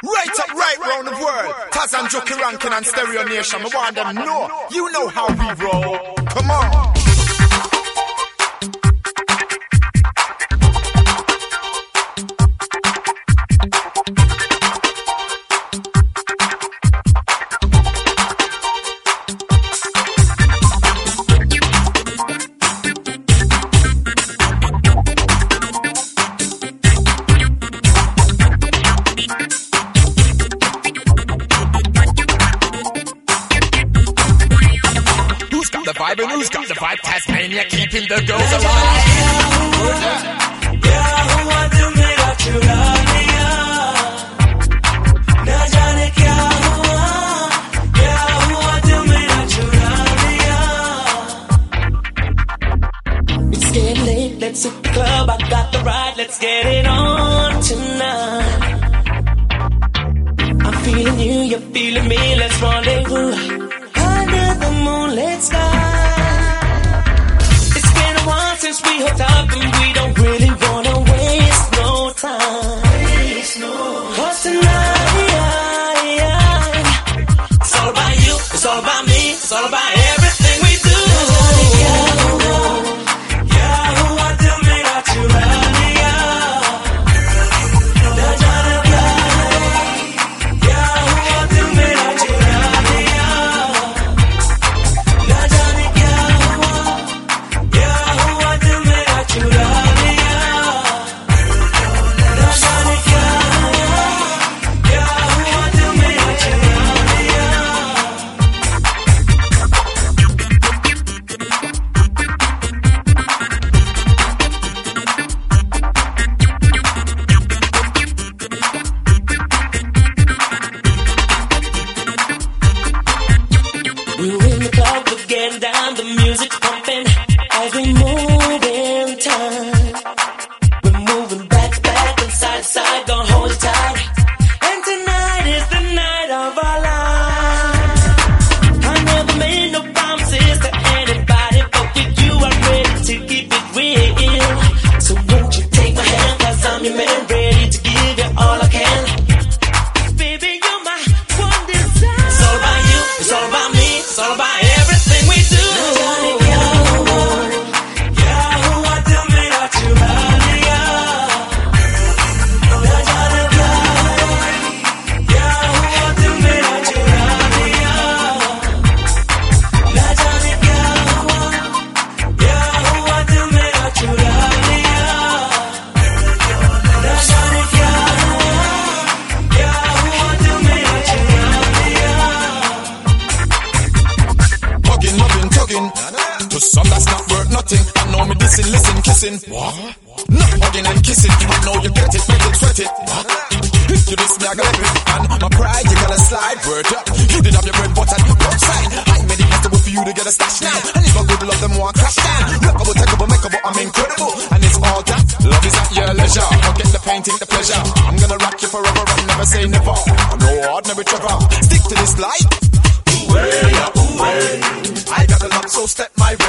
Right up, right round the world. Taz and Jokey Rankin and Stereo Nation. I want them know. You know how we roll. Come on. Who's got the vibe? Tasmania keeping the girls alive. Yeah, हुआ दिल मेरा चुरा लिया, ना जाने क्या हुआ, क्या हुआ दिल मेरा चुरा लिया. It's getting late, let's hit the club. I got the ride, let's get it on tonight. I'm feeling you, you're feeling me. Let's rendezvous under the moonlit sky. Since we hooked up and we don't really wanna waste no time. Cause tonight, it's all about you, it's all about me, it's all about everything we do. What? No hugging and kissing. I know you get it, make it, sweat it. If you diss me, I gotta grip. And my pride, you gotta slide. Word up. You did have your bread, but at the outside. I made it possible for you to get a stash now. And if I good love them, want crash down. Rockable, takeable, makeable, I'm incredible. And it's all that. Love is at your leisure. Forget the pain, take the pleasure. I'm gonna rock you forever and never say never. No ordinary trouble. Stick to this light. Ooh-way, ooh-way. I got a lot, so step my